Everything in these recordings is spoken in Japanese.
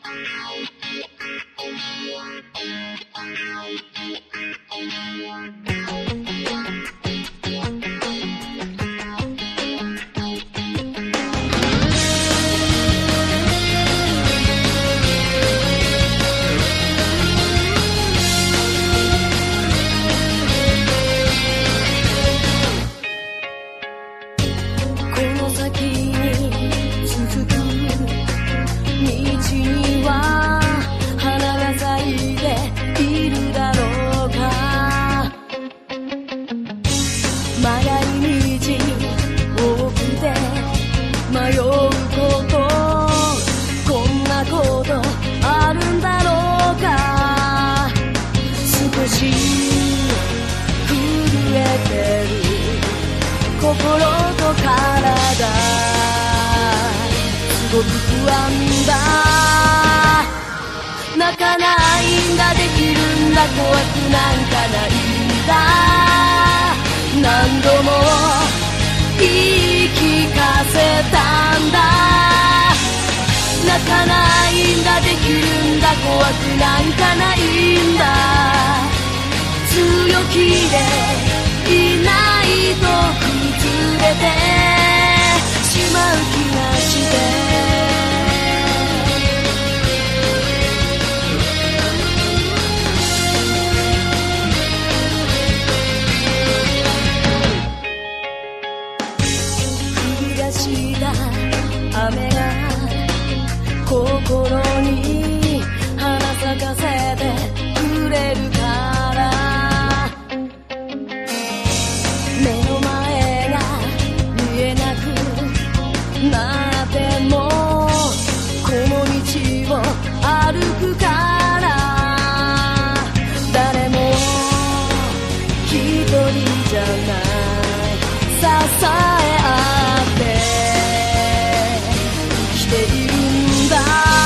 心と体すごく不安だ。泣かないんだ、できるんだ、怖くなんかないんだ。何度も言い聞かせたんだ。泣かないんだ、できるんだ、怖くなんかないんだ。強気でいないと崩れてしまう気がして。降り出した雨が心に花咲かせてくれるから目の前が見えなくなってもこの道を歩くから誰も一人じゃない支え合って生きているんだ。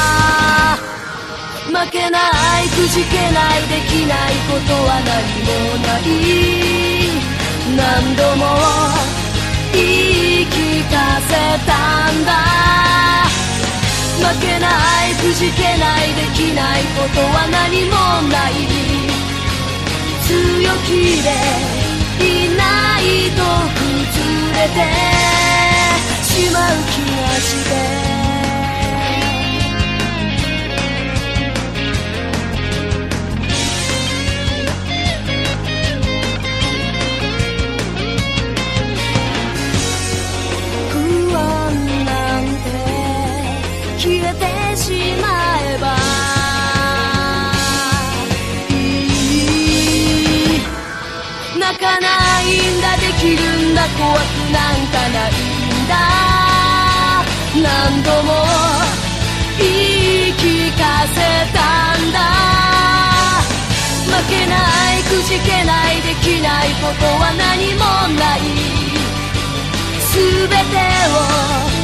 負けないくじけないできないことは何もない。何度も言い聞かせたんだ。負けないくじけないできないことは何もない。強気でいないと崩れてしまう気がして消えてしまえばいい。泣かないんだ、できるんだ、怖くなんかないんだ。何度も言い聞かせたんだ。負けないくじけないできないことは何もない。全てを